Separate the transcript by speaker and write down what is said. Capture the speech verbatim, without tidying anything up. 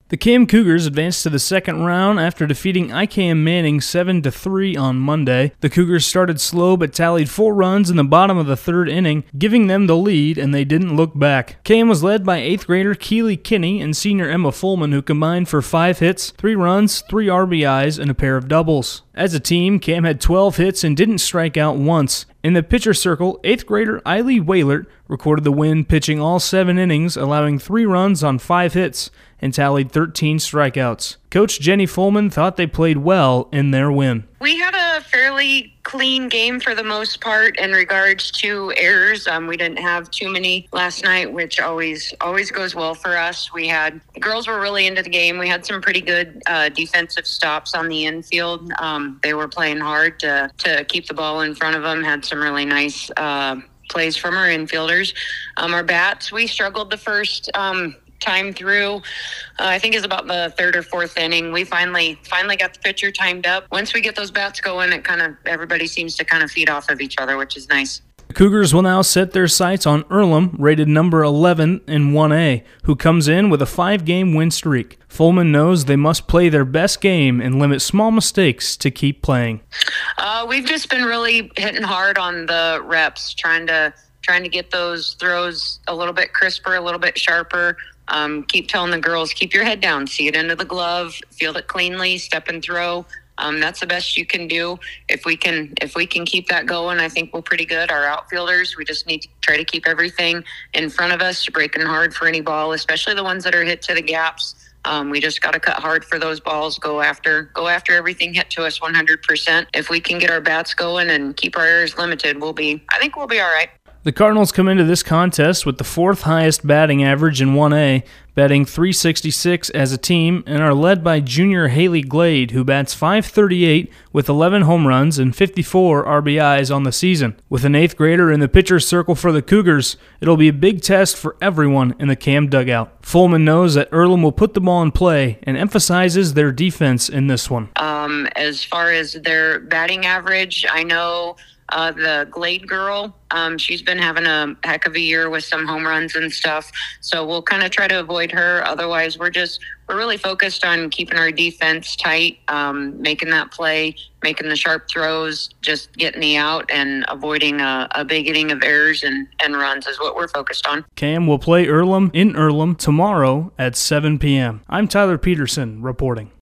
Speaker 1: The K M Cougars advanced to the second round after defeating I K M Manning seven to three on Monday. The Cougars started slow but tallied four runs in the bottom of the third inning, giving them the lead, and they didn't look back. K M was led by eighth grader Keely Kinney and senior Emma Fullman, who combined for five hits, three runs, three R B Is, and a pair of doubles. As a team, K M had twelve hits and didn't strike out once. In the pitcher circle, eighth grader Eiley Waylert recorded the win, pitching all seven innings, allowing three runs on five hits, and tallied thirteen strikeouts. Coach Jenny Fullman thought they played well in their win.
Speaker 2: We had a fairly clean game for the most part in regards to errors. Um, we didn't have too many last night, which always always goes well for us. We had the girls were really into the game. We had some pretty good uh, defensive stops on the infield. Um, they were playing hard to to keep the ball in front of them. Had some really nice uh, plays from our infielders. Um, our bats, we struggled the first um, time through. Uh, I think it's about the third or fourth inning. We finally finally got the pitcher timed up. Once we get those bats going, it kind of everybody seems to kind of feed off of each other, which is nice.
Speaker 1: The Cougars will now set their sights on Earlham, rated number eleven in one A, who comes in with a five-game win streak. Fullman knows they must play their best game and limit small mistakes to keep playing.
Speaker 2: Uh, we've just been really hitting hard on the reps, trying to trying to get those throws a little bit crisper, a little bit sharper. Um, keep telling the girls, keep your head down, see it into the glove, field it cleanly, step and throw. Um, that's the best you can do. If we can, if we can keep that going, I think we're pretty good. Our outfielders, we just need to try to keep everything in front of us, breaking hard for any ball, especially the ones that are hit to the gaps. Um, we just got to cut hard for those balls. Go after, go after everything hit to us one hundred percent. If we can get our bats going and keep our errors limited, we'll be. I think we'll be all right.
Speaker 1: The Cardinals come into this contest with the fourth highest batting average in one A, batting three sixty-six as a team, and are led by junior Haley Glade, who bats five thirty-eight with eleven home runs and fifty-four R B Is on the season. With an eighth grader in the pitcher's circle for the Cougars, it'll be a big test for everyone in the K M dugout. Fullman knows that Earlham will put the ball in play and emphasizes their defense in this one.
Speaker 2: Um, as far as their batting average, I know Uh, the Glade girl, um, she's been having a heck of a year with some home runs and stuff. So we'll kind of try to avoid her. Otherwise, we're just, we're really focused on keeping our defense tight, um, making that play, making the sharp throws, just getting the out and avoiding a, a big inning of errors and, and runs is what we're focused on.
Speaker 1: K M will play Earlham in Earlham tomorrow at seven p.m. I'm Tyler Peterson reporting.